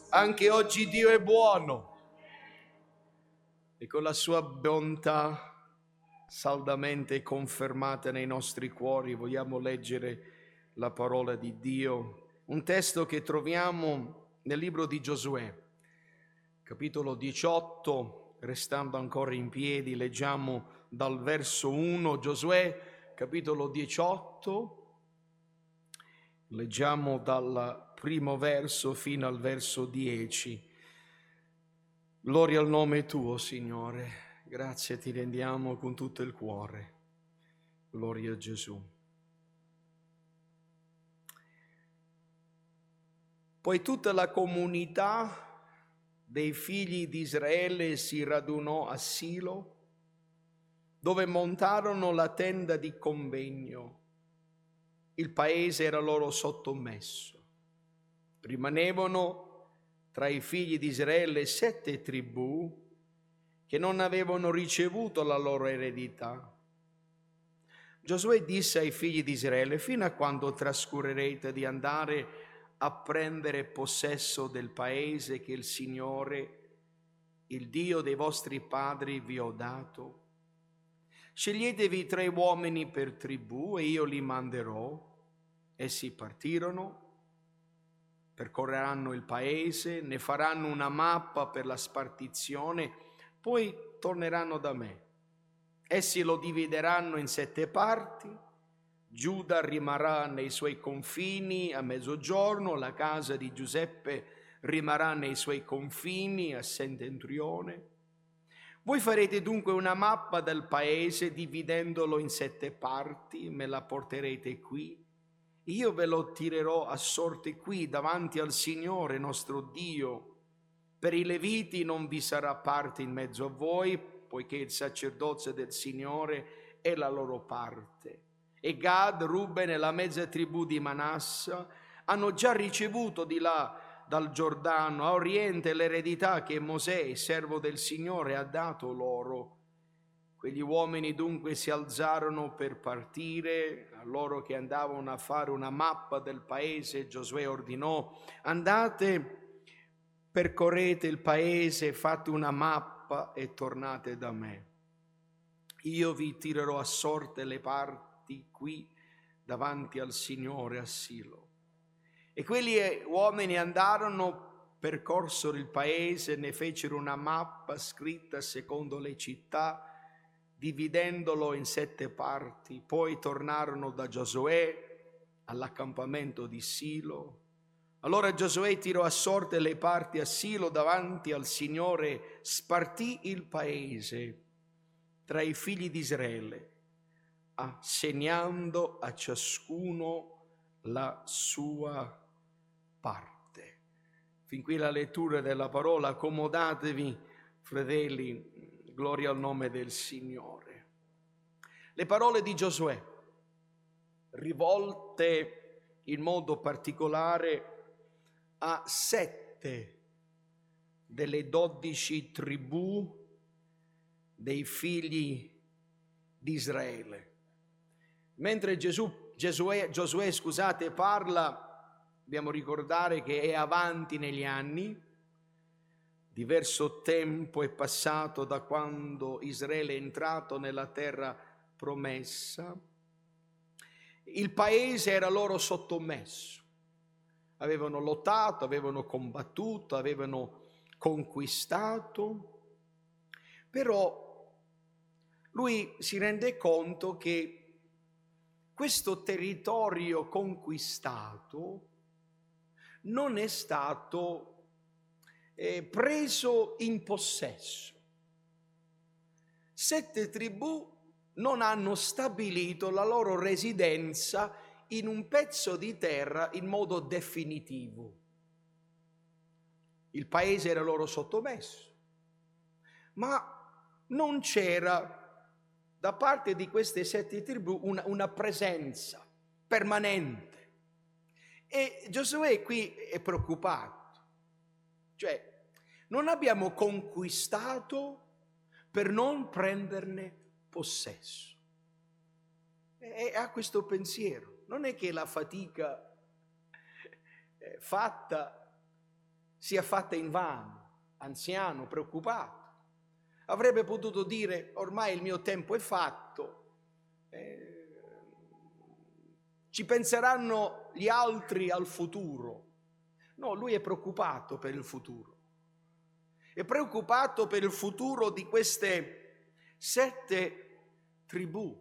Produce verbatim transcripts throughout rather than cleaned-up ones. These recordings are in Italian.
Anche oggi Dio è buono e con la sua bontà saldamente confermata nei nostri cuori vogliamo leggere la parola di Dio, un testo che troviamo nel libro di Giosuè, capitolo diciotto. Restando ancora in piedi, leggiamo dal verso uno, Giosuè, capitolo diciotto, leggiamo dal primo verso fino al verso dieci. Gloria al nome tuo, Signore. Grazie ti rendiamo con tutto il cuore. Gloria a Gesù. Poi tutta la comunità dei figli di Israele si radunò a Silo, dove montarono la tenda di convegno. Il paese era loro sottomesso. Rimanevano tra i figli di Israele sette tribù che non avevano ricevuto la loro eredità. Giosuè disse ai figli di Israele: fino a quando trascurerete di andare a prendere possesso del paese che il Signore, il Dio dei vostri padri, vi ho dato? Sceglietevi tre uomini per tribù e io li manderò. Essi partirono, percorreranno il paese, ne faranno una mappa per la spartizione, poi torneranno da me. Essi lo divideranno in sette parti. Giuda rimarrà nei suoi confini a mezzogiorno, la casa di Giuseppe rimarrà nei suoi confini a settentrione. Voi farete dunque una mappa del paese dividendolo in sette parti, me la porterete qui. Io ve lo tirerò a sorte qui davanti al Signore nostro Dio. Per i Leviti non vi sarà parte in mezzo a voi, poiché il sacerdozio del Signore è la loro parte. E Gad, Ruben e la mezza tribù di Manasse hanno già ricevuto di là dal Giordano a oriente l'eredità che Mosè, servo del Signore, ha dato loro. Quegli uomini dunque si alzarono per partire. A loro che andavano a fare una mappa del paese, Giosuè ordinò: andate, percorrete il paese, fate una mappa e tornate da me. Io vi tirerò a sorte le parti qui davanti al Signore a Silo. E quegli uomini andarono, percorsero il paese, ne fecero una mappa scritta secondo le città, dividendolo in sette parti. Poi tornarono da Giosuè all'accampamento di Silo. Allora Giosuè tirò a sorte le parti a Silo davanti al Signore, spartì il paese tra i figli di Israele, assegnando a ciascuno la sua parte. Fin qui la lettura della parola. Accomodatevi, fratelli, gloria al nome del Signore. Le parole di Giosuè, rivolte in modo particolare a sette delle dodici tribù dei figli di Israele. Mentre Gesù, Giosuè, Giosuè scusate, parla, dobbiamo ricordare che è avanti negli anni. Diverso tempo è passato da quando Israele è entrato nella terra promessa. Il paese era loro sottomesso. Avevano lottato, avevano combattuto, avevano conquistato. Però lui si rende conto che questo territorio conquistato non è stato eh, preso in possesso. Sette tribù non hanno stabilito la loro residenza in un pezzo di terra in modo definitivo. Il paese era loro sottomesso, ma non c'era da parte di queste sette tribù una, una presenza permanente. E Giosuè qui è preoccupato, cioè non abbiamo conquistato per non prenderne possesso. E ha questo pensiero. Non è che la fatica fatta sia fatta invano, anziano, preoccupato. Avrebbe potuto dire: ormai il mio tempo è fatto, eh, ci penseranno gli altri al futuro. No, lui è preoccupato per il futuro. È preoccupato per il futuro di queste sette tribù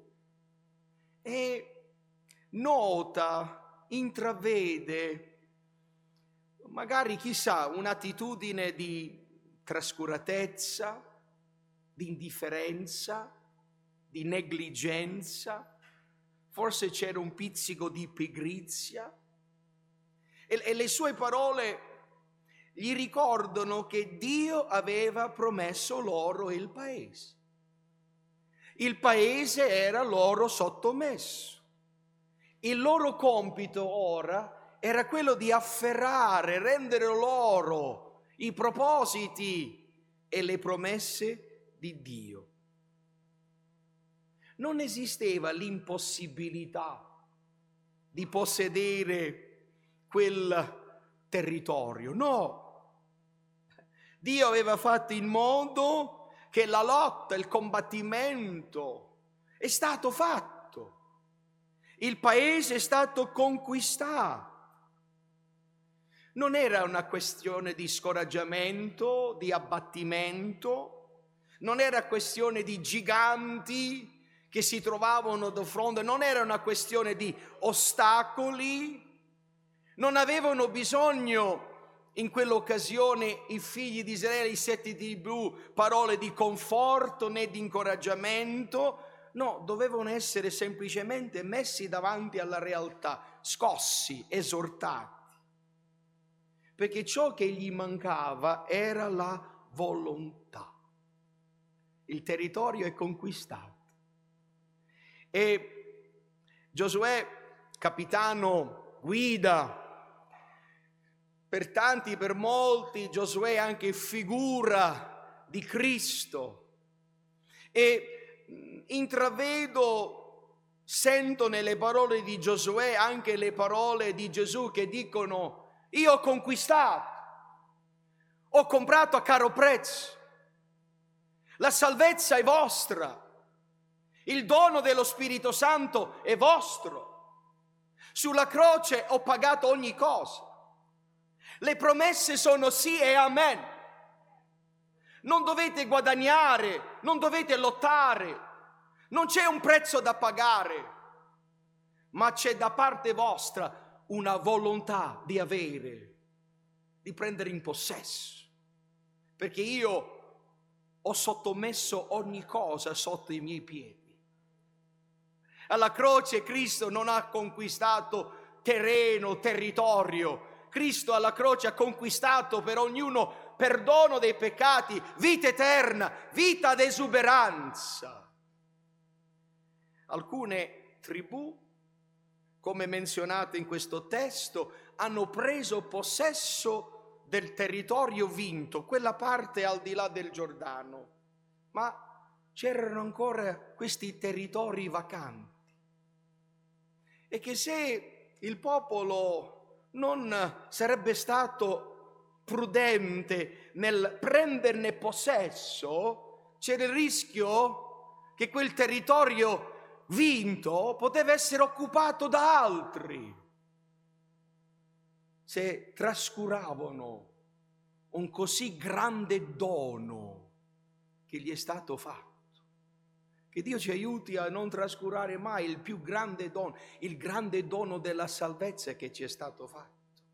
e nota, intravede, magari chissà, un'attitudine di trascuratezza, di indifferenza, di negligenza, forse c'era un pizzico di pigrizia e, e le sue parole gli ricordano che Dio aveva promesso loro il paese. Il paese era loro sottomesso. Il loro compito ora era quello di afferrare, rendere loro i propositi e le promesse di Dio. Non esisteva l'impossibilità di possedere quel territorio, no. Dio aveva fatto in modo che la lotta, il combattimento è stato fatto. Il paese è stato conquistato. Non era una questione di scoraggiamento, di abbattimento, non era questione di giganti che si trovavano di fronte, non era una questione di ostacoli, non avevano bisogno in quell'occasione i figli di Israele, i sette tribù, parole di conforto né di incoraggiamento. No, dovevano essere semplicemente messi davanti alla realtà, scossi, esortati, perché ciò che gli mancava era la volontà. Il territorio è conquistato e Giosuè, capitano, guida. Per tanti, per molti, Giosuè è anche figura di Cristo e intravedo, sento nelle parole di Giosuè anche le parole di Gesù che dicono: io ho conquistato, ho comprato a caro prezzo, la salvezza è vostra, il dono dello Spirito Santo è vostro, sulla croce ho pagato ogni cosa. Le promesse sono sì e amen. Non dovete guadagnare, non dovete lottare, non c'è un prezzo da pagare, ma c'è da parte vostra una volontà di avere, di prendere in possesso, perché io ho sottomesso ogni cosa sotto i miei piedi. Alla croce Cristo non ha conquistato terreno, territorio. Cristo alla croce ha conquistato per ognuno perdono dei peccati, vita eterna, vita ad esuberanza. Alcune tribù, come menzionate in questo testo, hanno preso possesso del territorio vinto, quella parte al di là del Giordano, ma c'erano ancora questi territori vacanti. E che se il popolo non sarebbe stato prudente nel prenderne possesso, c'era il rischio che quel territorio vinto poteva essere occupato da altri, se trascuravano un così grande dono che gli è stato fatto. Che Dio ci aiuti a non trascurare mai il più grande dono, il grande dono della salvezza che ci è stato fatto.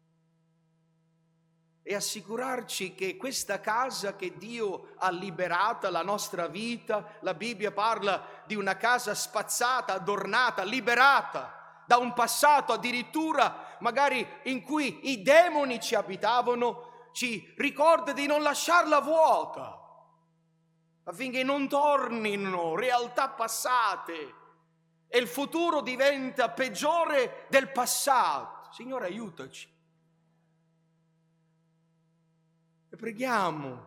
E assicurarci che questa casa che Dio ha liberata, la nostra vita, la Bibbia parla di una casa spazzata, adornata, liberata da un passato addirittura magari in cui i demoni ci abitavano, ci ricorda di non lasciarla vuota, affinché non tornino realtà passate e il futuro diventa peggiore del passato. Signore, aiutaci. E preghiamo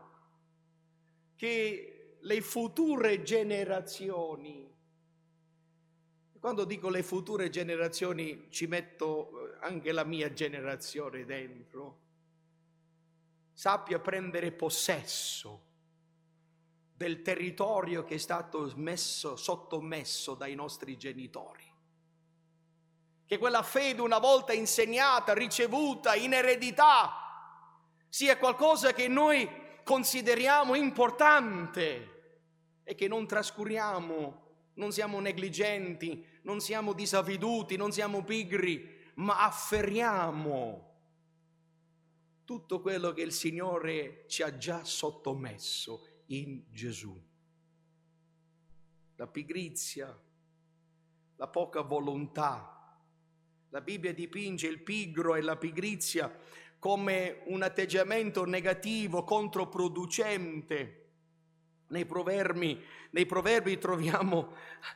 che le future generazioni, quando dico le future generazioni ci metto anche la mia generazione dentro, sappia prendere possesso del territorio che è stato messo, sottomesso dai nostri genitori. Che quella fede una volta insegnata, ricevuta in eredità, sia qualcosa che noi consideriamo importante e che non trascuriamo, non siamo negligenti, non siamo disavveduti, non siamo pigri, ma afferriamo tutto quello che il Signore ci ha già sottomesso in Gesù. La pigrizia, la poca volontà. La Bibbia dipinge il pigro e la pigrizia come un atteggiamento negativo, controproducente. Nei proverbi, nei proverbi troviamo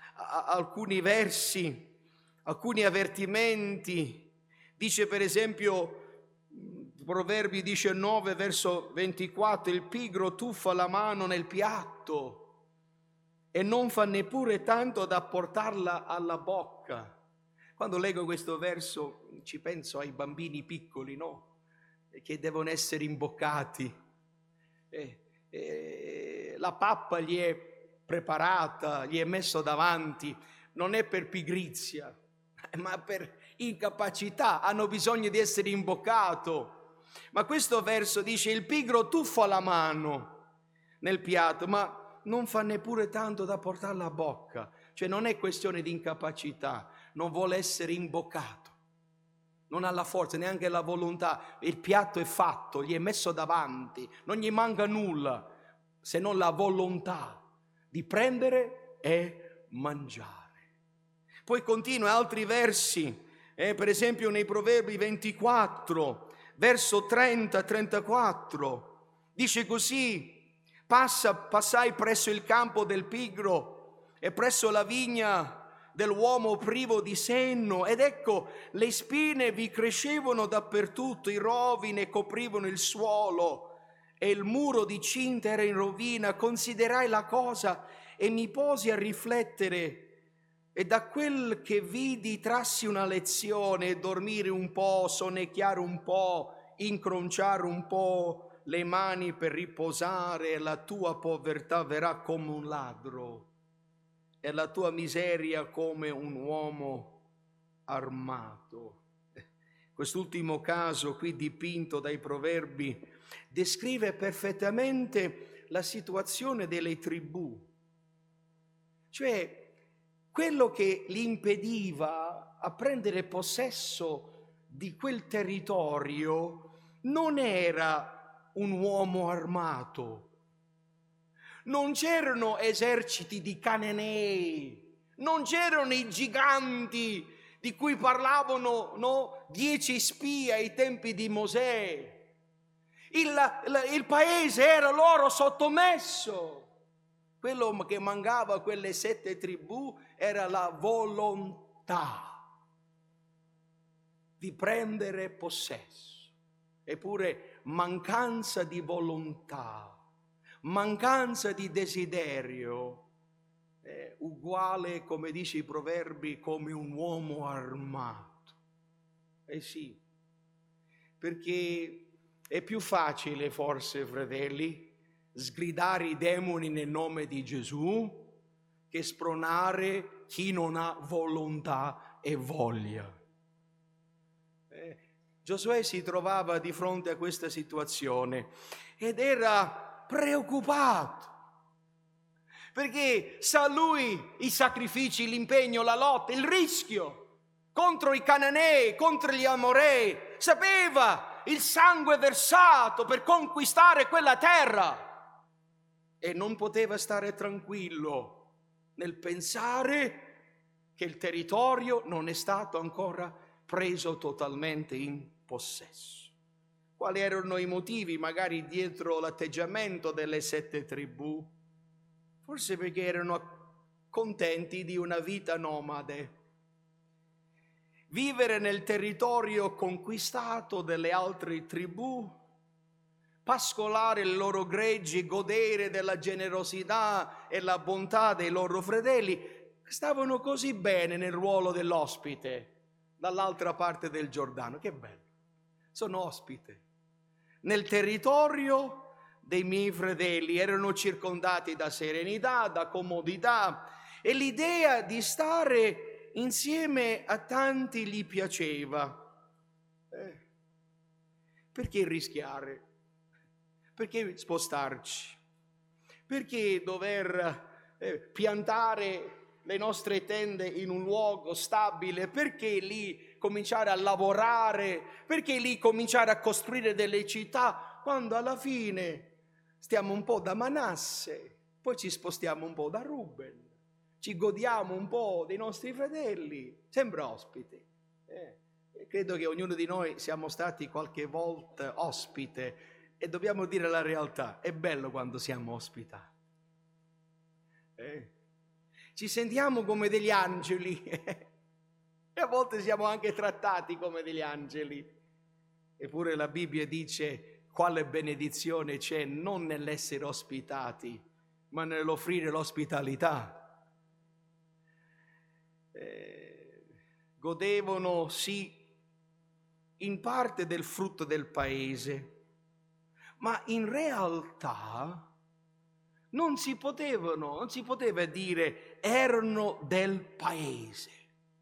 alcuni versi, alcuni avvertimenti. Dice per esempio, Proverbi diciannove, verso ventiquattro, il pigro tuffa la mano nel piatto e non fa neppure tanto da portarla alla bocca. Quando leggo questo verso ci penso ai bambini piccoli, no? Che devono essere imboccati. E, e, la pappa gli è preparata, gli è messo davanti, non è per pigrizia, ma per incapacità, hanno bisogno di essere imboccato. Ma questo verso dice: il pigro tuffa la mano nel piatto, ma non fa neppure tanto da portarla a bocca. Cioè non è questione di incapacità, non vuole essere imboccato, non ha la forza, neanche la volontà. Il piatto è fatto, gli è messo davanti, non gli manca nulla se non la volontà di prendere e mangiare. Poi continua altri versi, eh, per esempio nei Proverbi ventiquattro, verso trenta trentaquattro, dice così: Passa, passai presso il campo del pigro e presso la vigna dell'uomo privo di senno, ed ecco le spine vi crescevano dappertutto, i rovi ne coprivano il suolo e il muro di cinta era in rovina. Considerai la cosa e mi posi a riflettere, e da quel che vidi trassi una lezione: dormire un po', sonnecchiare un po', incrociare un po' le mani per riposare, e la tua povertà verrà come un ladro e la tua miseria come un uomo armato. Quest'ultimo caso qui dipinto dai Proverbi descrive perfettamente la situazione delle tribù. Cioè quello che li impediva a prendere possesso di quel territorio non era un uomo armato. Non c'erano eserciti di Cananei, non c'erano i giganti di cui parlavano, no, dieci spie ai tempi di Mosè. Il, il, il paese era loro sottomesso. Quello che mancava a quelle sette tribù era la volontà di prendere possesso. Eppure mancanza di volontà, mancanza di desiderio è uguale, come dice i Proverbi, come un uomo armato. Eh sì, perché è più facile forse, fratelli, sgridare i demoni nel nome di Gesù che spronare chi non ha volontà e voglia. Eh, Giosuè si trovava di fronte a questa situazione ed era preoccupato, perché sa lui i sacrifici, l'impegno, la lotta, il rischio contro i Cananei, contro gli Amorei, sapeva il sangue versato per conquistare quella terra e non poteva stare tranquillo nel pensare che il territorio non è stato ancora preso totalmente in possesso. Quali erano i motivi magari dietro l'atteggiamento delle sette tribù? Forse perché erano contenti di una vita nomade. Vivere nel territorio conquistato delle altre tribù, pascolare le loro greggi, godere della generosità e la bontà dei loro fratelli, stavano così bene nel ruolo dell'ospite dall'altra parte del Giordano. Che bello, sono ospite. nel territorio dei miei fratelli. Erano circondati da serenità, da comodità, e l'idea di stare insieme a tanti gli piaceva. Eh, perché rischiare? Perché spostarci? Perché dover eh, piantare le nostre tende in un luogo stabile? Perché lì cominciare a lavorare? Perché lì cominciare a costruire delle città, quando alla fine stiamo un po' da Manasse, poi ci spostiamo un po' da Ruben, ci godiamo un po' dei nostri fratelli, sempre ospiti. Eh, credo che ognuno di noi siamo stati qualche volta ospite, e dobbiamo dire la realtà: è bello quando siamo ospitati. Eh. Ci sentiamo come degli angeli e a volte siamo anche trattati come degli angeli. Eppure la Bibbia dice quale benedizione c'è non nell'essere ospitati, ma nell'offrire l'ospitalità. Eh, godevano sì in parte del frutto del paese, ma in realtà non si potevano, non si poteva dire erano del paese.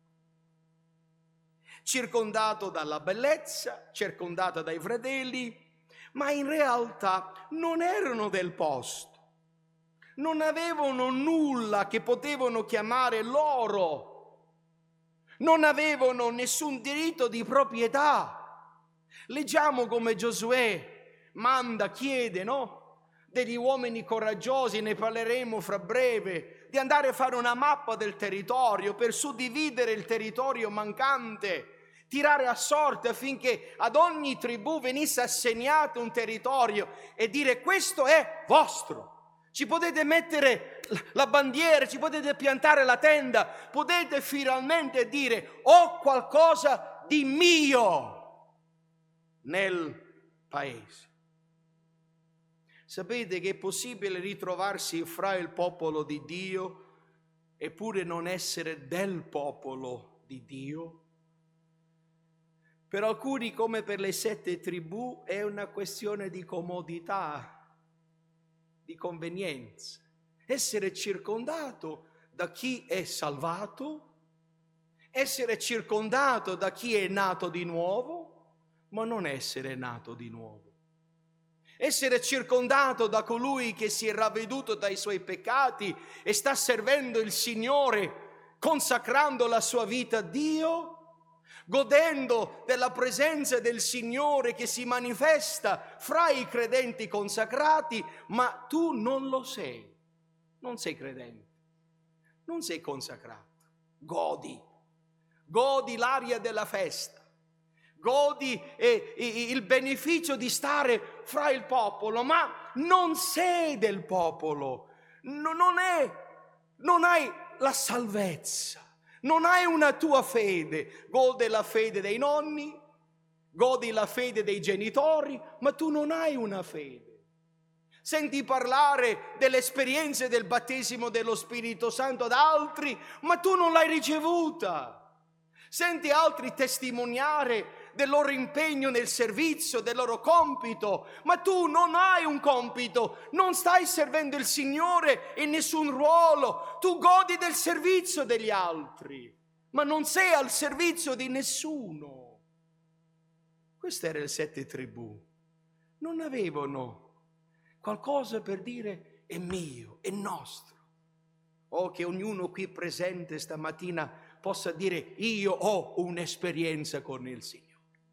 Circondato dalla bellezza, circondato dai fratelli, ma in realtà non erano del posto. Non avevano nulla che potevano chiamare loro. Non avevano nessun diritto di proprietà. Leggiamo come Giosuè manda, chiede, no? Degli uomini coraggiosi, ne parleremo fra breve, di andare a fare una mappa del territorio per suddividere il territorio mancante, tirare a sorte affinché ad ogni tribù venisse assegnato un territorio e dire: questo è vostro. Ci potete mettere la bandiera, ci potete piantare la tenda, potete finalmente dire: ho qualcosa di mio nel paese. Sapete che è possibile ritrovarsi fra il popolo di Dio eppure non essere del popolo di Dio? Per alcuni, come per le sette tribù, è una questione di comodità, di convenienza. Essere circondato da chi è salvato, essere circondato da chi è nato di nuovo, ma non essere nato di nuovo. Essere circondato da colui che si è ravveduto dai suoi peccati e sta servendo il Signore, consacrando la sua vita a Dio, godendo della presenza del Signore che si manifesta fra i credenti consacrati, ma tu non lo sei, non sei credente, non sei consacrato. Godi, godi l'aria della festa. Godi eh, il beneficio di stare fra il popolo, ma non sei del popolo, no, non, è, non hai la salvezza, non hai una tua fede. Godi la fede dei nonni, godi la fede dei genitori, ma tu non hai una fede. Senti parlare delle esperienze del battesimo dello Spirito Santo ad altri, ma tu non l'hai ricevuta. Senti altri testimoniare del loro impegno nel servizio, del loro compito, ma tu non hai un compito, non stai servendo il Signore in nessun ruolo, tu godi del servizio degli altri, ma non sei al servizio di nessuno. Queste erano le sette tribù, non avevano qualcosa per dire è mio, è nostro. O che ognuno qui presente stamattina possa dire: io ho un'esperienza con il Signore.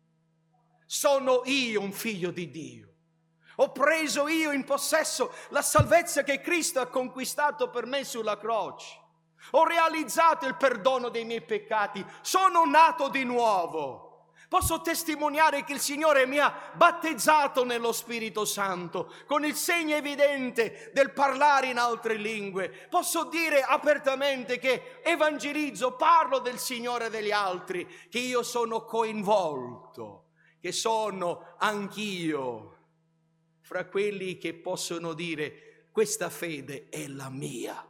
Sono io un figlio di Dio. Ho preso io in possesso la salvezza che Cristo ha conquistato per me sulla croce. Ho realizzato il perdono dei miei peccati. Sono nato di nuovo. Posso testimoniare che il Signore mi ha battezzato nello Spirito Santo, con il segno evidente del parlare in altre lingue. Posso dire apertamente che evangelizzo, parlo del Signore e degli altri, che io sono coinvolto, che sono anch'io fra quelli che possono dire: questa fede è la mia.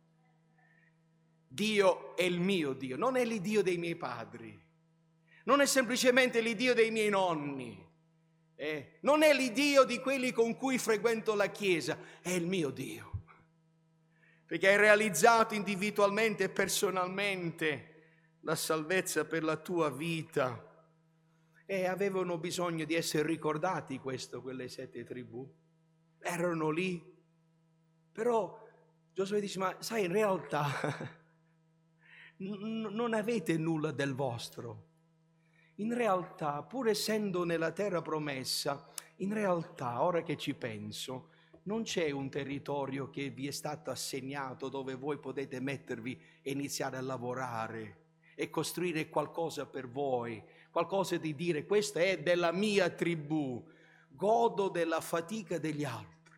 Dio è il mio Dio, non è l'Iddio dei miei padri, non è semplicemente l'Iddio dei miei nonni, Eh, non è l'Iddio di quelli con cui frequento la chiesa, è il mio Dio. Perché hai realizzato individualmente e personalmente la salvezza per la tua vita. E avevano bisogno di essere ricordati questo, quelle sette tribù. Erano lì. Però Giosuè dice, ma sai, in realtà n- non avete nulla del vostro. In realtà, pur essendo nella terra promessa, in realtà, ora che ci penso, non c'è un territorio che vi è stato assegnato dove voi potete mettervi e iniziare a lavorare e costruire qualcosa per voi, qualcosa di dire, questa è della mia tribù, godo della fatica degli altri.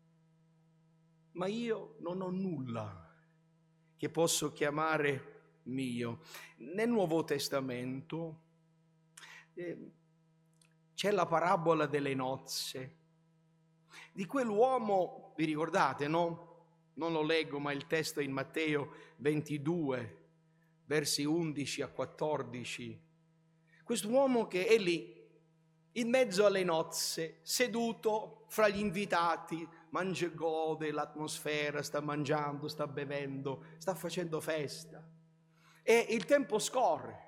Ma io non ho nulla che posso chiamare mio. Nel Nuovo Testamento eh, c'è la parabola delle nozze, di quell'uomo, vi ricordate, no? Non lo leggo, ma il testo è in Matteo ventidue, versi undici a quattordici. Quest'uomo che è lì, in mezzo alle nozze, seduto fra gli invitati, mangia e gode l'atmosfera, sta mangiando, sta bevendo, sta facendo festa. E il tempo scorre.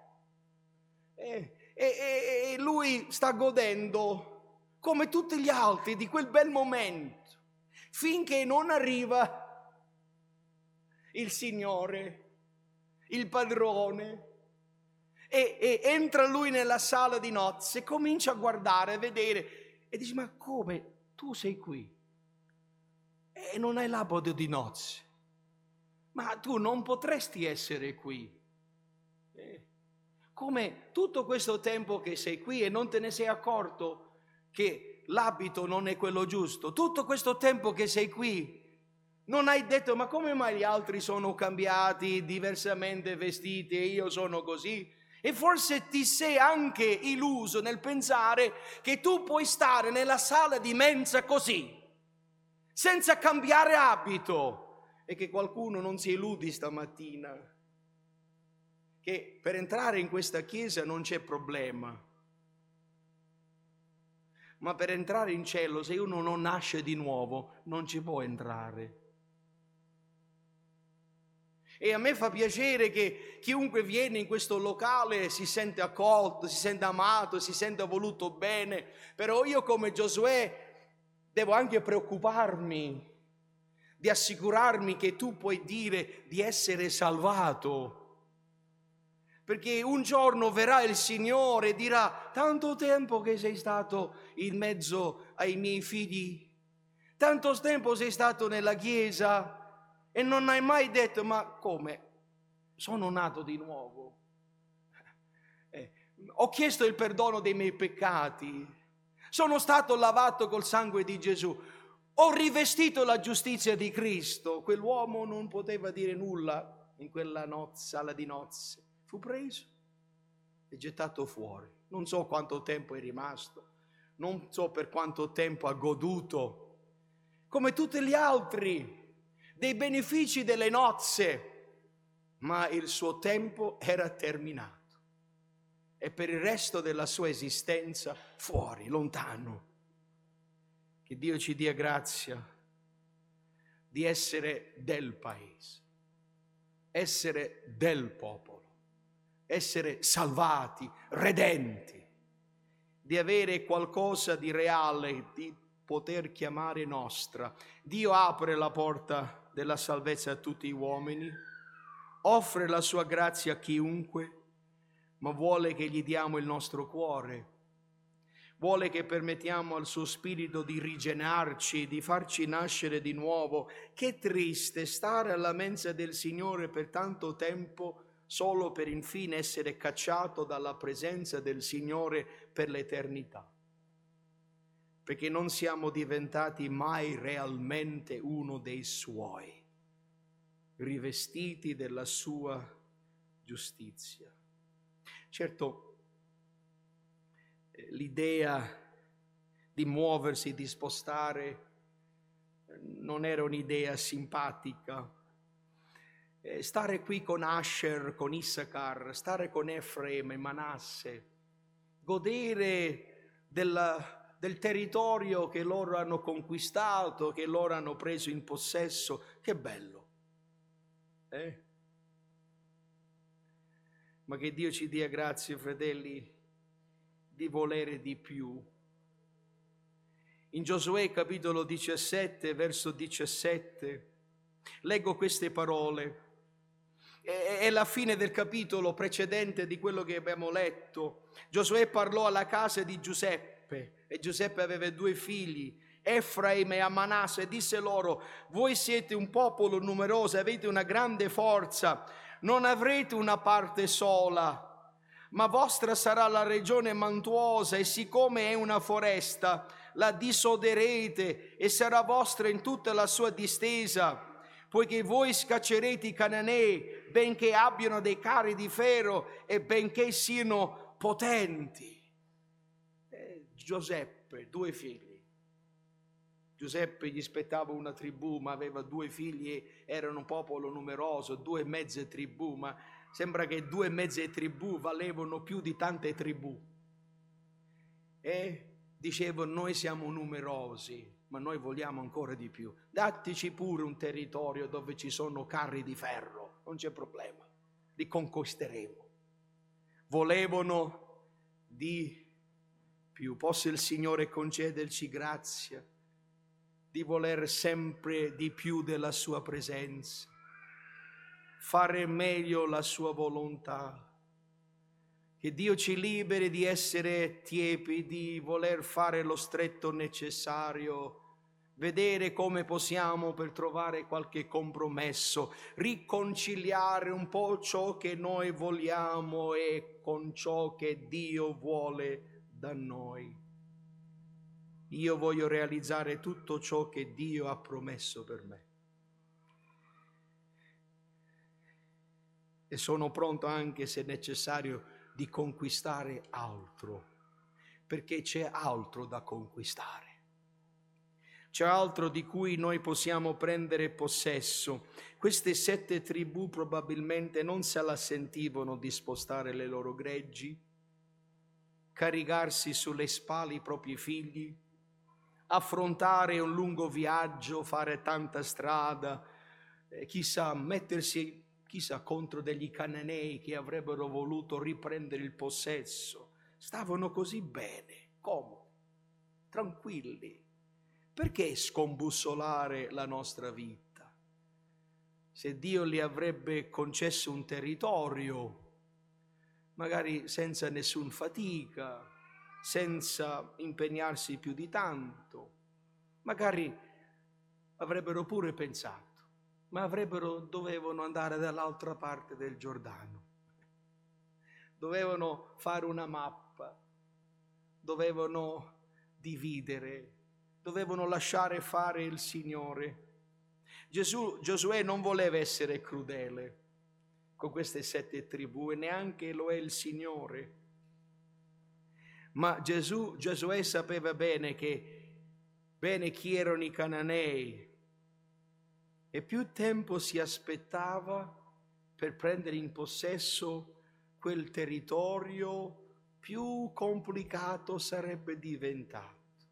E, e, e lui sta godendo come tutti gli altri di quel bel momento, finché non arriva il Signore, il padrone, e, e entra lui nella sala di nozze, comincia a guardare, a vedere, e dice, ma come, tu sei qui e non hai l'abito di nozze, ma tu non potresti essere qui. Eh. Come tutto questo tempo che sei qui e non te ne sei accorto che l'abito non è quello giusto, tutto questo tempo che sei qui non hai detto, ma come mai gli altri sono cambiati, diversamente vestiti e io sono così? E forse ti sei anche illuso nel pensare che tu puoi stare nella sala di mensa così, senza cambiare abito, e che qualcuno non si illudi stamattina che per entrare in questa chiesa non c'è problema, ma per entrare in cielo, se uno non nasce di nuovo, non ci può entrare. E a me fa piacere che chiunque viene in questo locale si sente accolto, si sente amato, si sente voluto bene, però io come Giosuè devo anche preoccuparmi di assicurarmi che tu puoi dire di essere salvato. Perché un giorno verrà il Signore e dirà, tanto tempo che sei stato in mezzo ai miei figli, tanto tempo sei stato nella chiesa e non hai mai detto, ma come? Sono nato di nuovo. Eh, ho chiesto il perdono dei miei peccati, sono stato lavato col sangue di Gesù, ho rivestito la giustizia di Cristo. Quell'uomo non poteva dire nulla in quella nozze, sala di nozze. Fu preso e gettato fuori. Non so quanto tempo è rimasto, non so per quanto tempo ha goduto, come tutti gli altri, dei benefici delle nozze, ma il suo tempo era terminato e per il resto della sua esistenza fuori, lontano. Che Dio ci dia grazia di essere del paese, essere del popolo, essere salvati, redenti, di avere qualcosa di reale, di poter chiamare nostra. Dio apre la porta della salvezza a tutti gli uomini, offre la sua grazia a chiunque, ma vuole che gli diamo il nostro cuore, vuole che permettiamo al suo spirito di rigenerarci, di farci nascere di nuovo. Che triste stare alla mensa del Signore per tanto tempo solo per infine essere cacciato dalla presenza del Signore per l'eternità, perché non siamo diventati mai realmente uno dei Suoi, rivestiti della Sua giustizia. Certo, l'idea di muoversi, di spostare, non era un'idea simpatica. Stare qui con Asher, con Issachar, stare con Efraim e Manasse, godere della, del territorio che loro hanno conquistato, che loro hanno preso in possesso. Che bello, eh? Ma che Dio ci dia grazie, fratelli, di volere di più. In Giosuè capitolo diciassette, verso diciassette, leggo queste parole. È la fine del capitolo precedente di quello che abbiamo letto. Giosuè parlò alla casa di Giuseppe, e Giuseppe aveva due figli, Efraim e Manasse, e disse loro: voi siete un popolo numeroso, avete una grande forza, non avrete una parte sola, ma vostra sarà la regione montuosa, e siccome è una foresta, la dissoderete e sarà vostra in tutta la sua distesa, poiché voi scaccerete i Cananei, benché abbiano dei carri di ferro e benché siano potenti. Eh, Giuseppe, due figli. Giuseppe gli spettava una tribù, ma aveva due figli e erano un popolo numeroso, due mezze tribù, ma sembra che due mezze tribù valevano più di tante tribù. E dicevano: noi siamo numerosi, ma noi vogliamo ancora di più. Dateci pure un territorio dove ci sono carri di ferro, non c'è problema, li conquisteremo. Volevano di più. Possa il Signore concederci grazia di voler sempre di più della sua presenza, fare meglio la sua volontà. Che Dio ci liberi di essere tiepi, di voler fare lo stretto necessario, vedere come possiamo per trovare qualche compromesso, riconciliare un po' ciò che noi vogliamo e con ciò che Dio vuole da noi. Io voglio realizzare tutto ciò che Dio ha promesso per me. E sono pronto anche, se necessario, di conquistare altro, perché c'è altro da conquistare. C'è altro di cui noi possiamo prendere possesso. Queste sette tribù probabilmente non se la sentivano di spostare le loro greggi, caricarsi sulle spalle i propri figli, affrontare un lungo viaggio, fare tanta strada, eh, chissà, mettersi chissà contro degli cananei che avrebbero voluto riprendere il possesso. Stavano così bene, comodi, tranquilli. Perché scombussolare la nostra vita? Se Dio gli avrebbe concesso un territorio, magari senza nessuna fatica, senza impegnarsi più di tanto, magari avrebbero pure pensato, ma avrebbero, dovevano andare dall'altra parte del Giordano, dovevano fare una mappa, dovevano dividere, dovevano lasciare fare il Signore. Gesù, Giosuè non voleva essere crudele con queste sette tribù e neanche lo è il Signore. Ma Gesù, Giosuè sapeva bene che bene chi erano i Cananei, e più tempo si aspettava per prendere in possesso quel territorio, più complicato sarebbe diventato.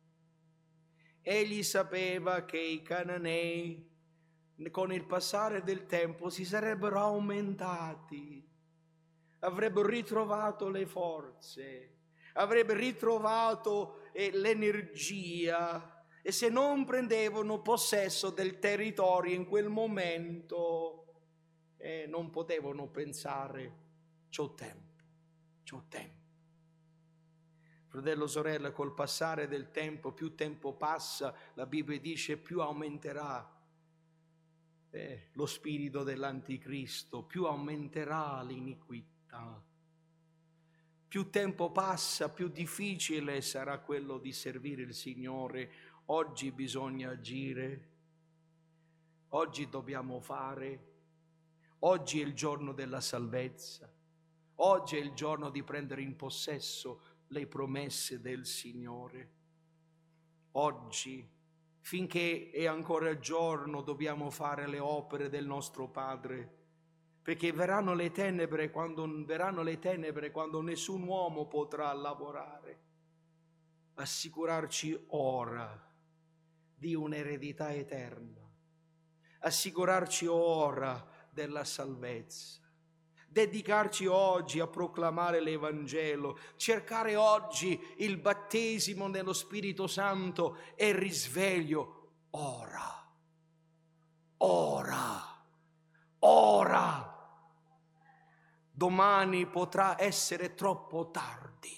Egli sapeva che i Cananei, con il passare del tempo, si sarebbero aumentati, avrebbero ritrovato le forze, avrebbero ritrovato eh, l'energia, e se non prendevano possesso del territorio in quel momento, eh, non potevano pensare: c'ho tempo, c'ho tempo. Fratello, sorella, col passare del tempo, più tempo passa, la Bibbia dice, più aumenterà eh, lo spirito dell'anticristo, più aumenterà l'iniquità. Più tempo passa, più difficile sarà quello di servire il Signore. Oggi bisogna agire, oggi dobbiamo fare, oggi è il giorno della salvezza, oggi è il giorno di prendere in possesso le promesse del Signore. Oggi, finché è ancora giorno, dobbiamo fare le opere del nostro Padre, perché verranno le tenebre quando, verranno le tenebre quando nessun uomo potrà lavorare. assicurarci ora di un'eredità eterna, assicurarci ora della salvezza, dedicarci oggi a proclamare l'Evangelo, cercare oggi il battesimo nello Spirito Santo e il risveglio ora, ora, ora. Domani potrà essere troppo tardi.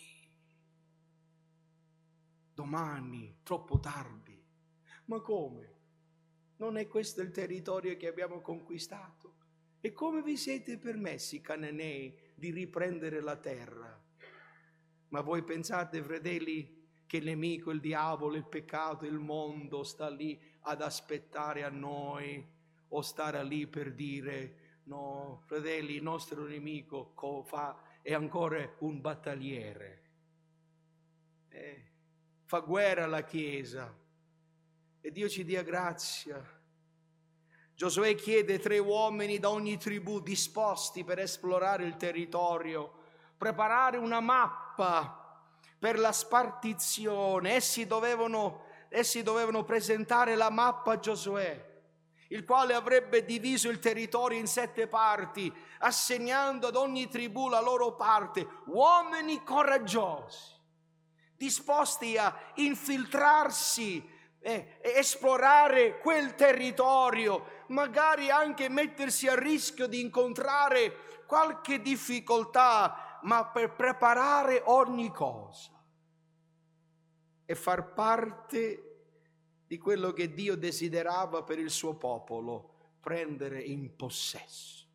Domani, troppo tardi. Ma come? Non è questo il territorio che abbiamo conquistato? E come vi siete permessi, cananei, di riprendere la terra? Ma voi pensate, fratelli, che il nemico, il diavolo, il peccato, il mondo sta lì ad aspettare a noi o stare lì per dire no, fratelli, il nostro nemico fa, è ancora un battagliere. Eh, fa guerra alla Chiesa e Dio ci dia grazia. Giosuè chiede tre uomini da ogni tribù disposti per esplorare il territorio, preparare una mappa per la spartizione. Essi dovevano, essi dovevano presentare la mappa a Giosuè, il quale avrebbe diviso il territorio in sette parti, assegnando ad ogni tribù la loro parte, uomini coraggiosi, disposti a infiltrarsi e esplorare quel territorio, magari anche mettersi a rischio di incontrare qualche difficoltà, ma per preparare ogni cosa e far parte di quello che Dio desiderava per il suo popolo, prendere in possesso.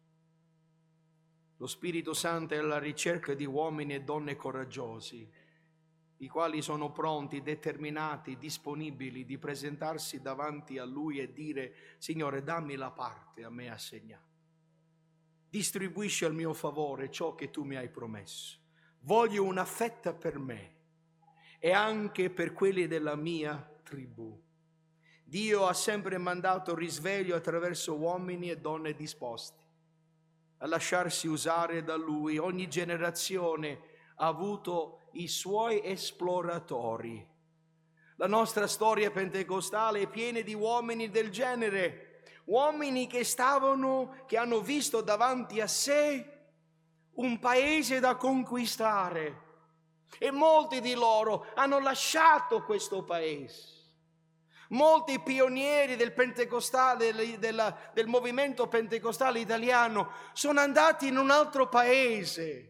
Lo Spirito Santo è alla ricerca di uomini e donne coraggiosi, i quali sono pronti, determinati, disponibili di presentarsi davanti a Lui e dire: Signore, dammi la parte a me assegnata. Distribuisci al mio favore ciò che tu mi hai promesso. Voglio una fetta per me e anche per quelli della mia tribù. Dio ha sempre mandato risveglio attraverso uomini e donne disposti a lasciarsi usare da Lui. Ogni generazione ha avuto i suoi esploratori. La nostra storia pentecostale è piena di uomini del genere, uomini che stavano, che hanno visto davanti a sé un paese da conquistare e molti di loro hanno lasciato questo paese. Molti pionieri del pentecostale, del, del, del movimento pentecostale italiano sono andati in un altro paese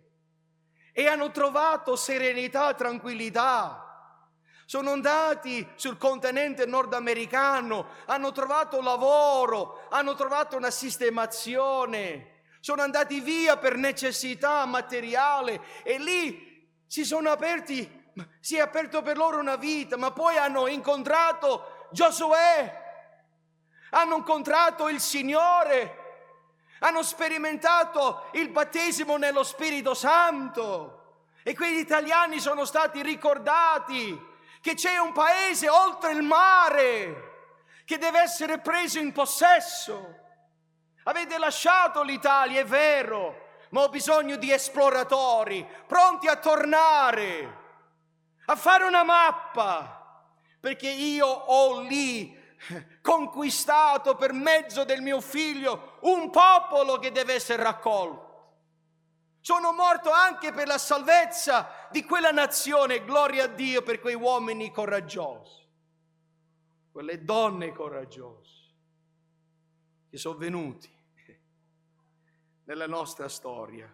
e hanno trovato serenità, tranquillità. Sono andati sul continente nordamericano, hanno trovato lavoro, hanno trovato una sistemazione, sono andati via per necessità materiale e lì si sono aperti, si è aperto per loro una vita, ma poi hanno incontrato Giosuè, hanno incontrato il Signore, hanno sperimentato il battesimo nello Spirito Santo e quegli italiani sono stati ricordati che c'è un paese oltre il mare che deve essere preso in possesso. Avete lasciato l'Italia, è vero, ma ho bisogno di esploratori pronti a tornare, a fare una mappa, perché io ho lì conquistato per mezzo del mio figlio un popolo che deve essere raccolto. Sono morto anche per la salvezza di quella nazione, gloria a Dio per quei uomini coraggiosi, quelle donne coraggiose che sono venuti nella nostra storia.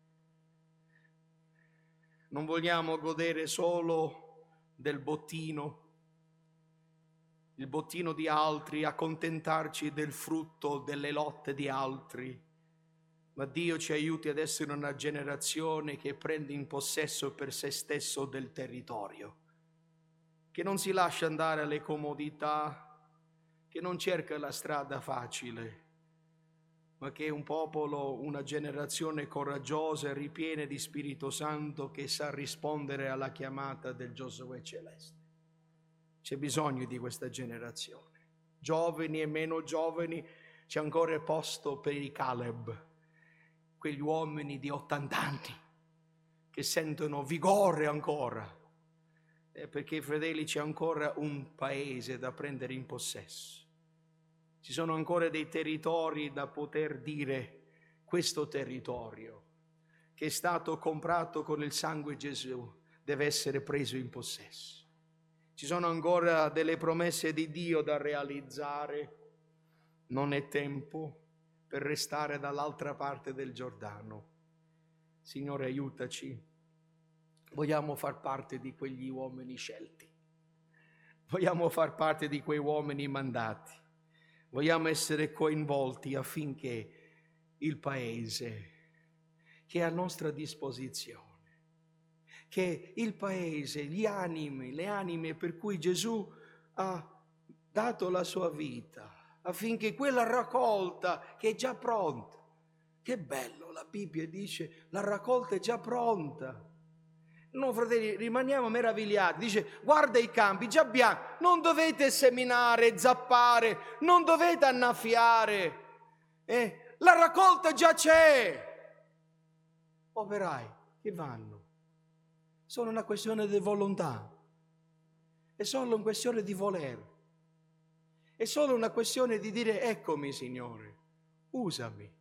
Non vogliamo godere solo del bottino, il bottino di altri, accontentarci del frutto delle lotte di altri, ma Dio ci aiuti ad essere una generazione che prende in possesso per se stesso del territorio, che non si lascia andare alle comodità, che non cerca la strada facile, ma che è un popolo, una generazione coraggiosa e ripiena di Spirito Santo che sa rispondere alla chiamata del Giosuè celeste. C'è bisogno di questa generazione, giovani e meno giovani. C'è ancora posto per i Caleb, quegli uomini di ottanta anni che sentono vigore ancora, eh, perché, fratelli, c'è ancora un paese da prendere in possesso. Ci sono ancora dei territori da poter dire: questo territorio che è stato comprato con il sangue di Gesù deve essere preso in possesso. Ci sono ancora delle promesse di Dio da realizzare. Non è tempo per restare dall'altra parte del Giordano. Signore, aiutaci. Vogliamo far parte di quegli uomini scelti. Vogliamo far parte di quei uomini mandati. Vogliamo essere coinvolti affinché il Paese che è a nostra disposizione, che il Paese, gli animi, le anime per cui Gesù ha dato la sua vita, affinché quella raccolta che è già pronta, che bello, la Bibbia dice la raccolta è già pronta. No, fratelli, rimaniamo meravigliati. Dice: guarda i campi già bianchi, non dovete seminare, zappare, non dovete annaffiare, eh? La raccolta già c'è. Operai che vanno, solo una questione di volontà, è solo una questione di voler, è solo una questione di dire: eccomi Signore, usami.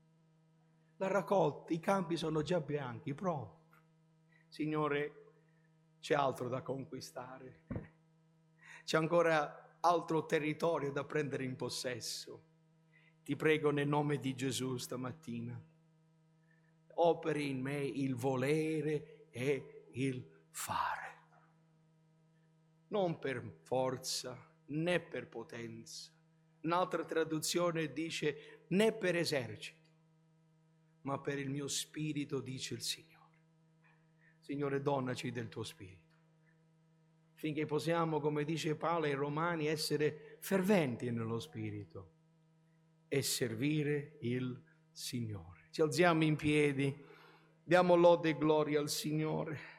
La raccolta, i campi sono già bianchi, pronti. Signore, c'è altro da conquistare, c'è ancora altro territorio da prendere in possesso. Ti prego nel nome di Gesù stamattina, operi in me il volere e il fare, non per forza né per potenza. Un'altra traduzione dice né per esercito, ma per il mio spirito, dice il Signore. Signore, donaci del tuo spirito, finché possiamo, come dice Paolo ai Romani, essere ferventi nello spirito e servire il Signore. Ci alziamo in piedi, diamo lode e gloria al Signore.